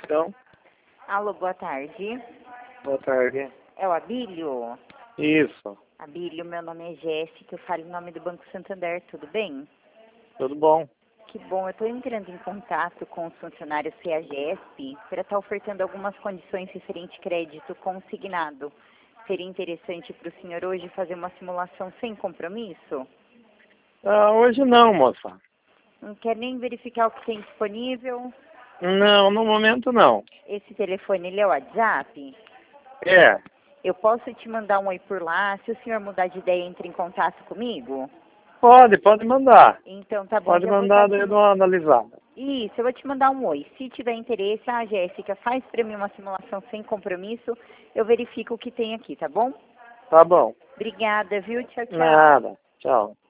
Então, Alô, boa tarde. boa tarde. É o Abílio? Isso, Abílio, meu nome é Jéssica, eu falo em nome do Banco Santander, tudo bem? tudo bom? Que bom, eu estou entrando em contato com os funcionários CEAGESP para estar ofertando algumas condições referente crédito consignado. Seria interessante para o senhor hoje fazer uma simulação sem compromisso? Hoje não, moça. Não quer nem verificar o que tem disponível? Não, no momento não. Esse telefone, ele é o WhatsApp? É, Eu posso te mandar um oi por lá, se o senhor mudar de ideia, entre em contato comigo? pode mandar. Então tá bom, Pode já vou mandar, estar daí eu dou uma analisada. Isso, eu vou te mandar um oi. Se tiver interesse, Jéssica, faz para mim uma simulação sem compromisso, eu verifico o que tem aqui, tá bom? Tá bom. Obrigada, viu? Tchau, tchau. Nada. Tchau.